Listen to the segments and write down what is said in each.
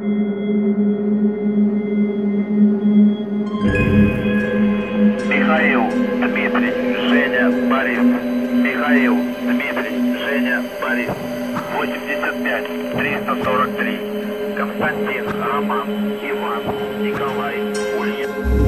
Михаил, Дмитрий, Женя, Борис. Михаил, Дмитрий, Женя, Борис. 85, 343. Константин, Роман, Иван, Николай, Улья.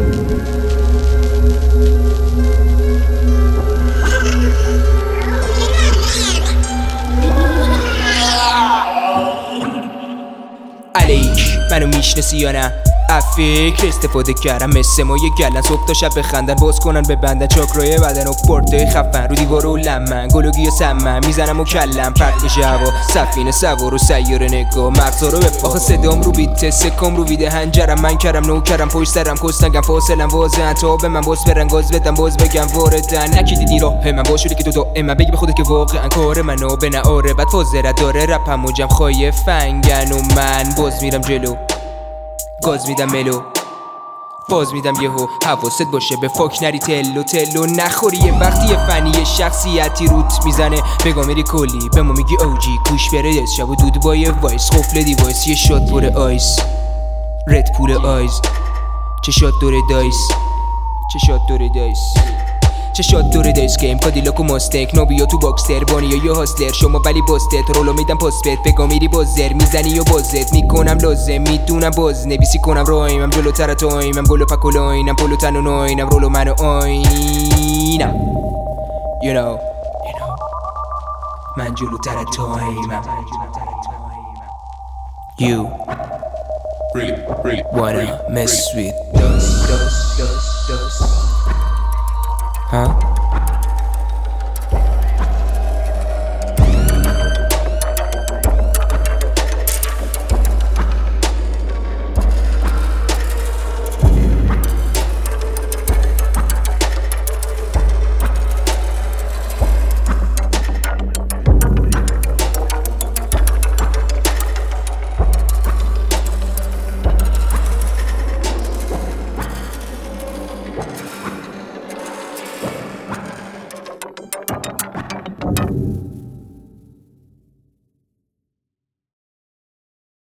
علیک منو میشناسی یا نه؟ از فکر استفاده کردم مثل ما یه گلن صبح تا شب بخندن باز کنن ببندن چاکرای بدن و پورتای خفن رو دیوار و لمن گلوگی و سمن میزنم و کلم پرت میشه هوا سفینه سوار و سیاره نگاه مغزا رو بپا آخه صدام رو بیت سکم رو ویده هنجرم من کرم نو کرم پشت سرم کس نگم فاصلم واضحن تا به من باز برن گاز بدم باز بگم واردن نکی دیدی راه من باشوری که تو دائما بگی به خودت که واقعا کار منو به نهاره بعد فازرت داره رپم و جم خواهی فنگن و من باز میرم جلو گاز میدم ملو باز میدم یهو حواست باشه به فاک نری تلو نخوری یه وقتی یه فنی شخصیتی روت میزنه بگا میری کلی به ما میگی اوجی گوش بره دست شب و دود با یه وایس خفل دیوایس یه شات پر آیس رد پول آیز چه شات دوره دایس چه شات دوره دایس چه شات دوره دایس گیم کادیلاک و ماستک نابیا تو باکستر بانی یا یه هاسلر شما ولی باستت رولو میدم پاسپت بگا میری بازر میزنی و بازت میکنم لازم میدونم باز نویسی کنم رایمم جلوتر تایمم گلو پکولاینم پلو تن و ناینم رولو منو آینم You know من جلوتر تایمم You really wanna mess with us Huh?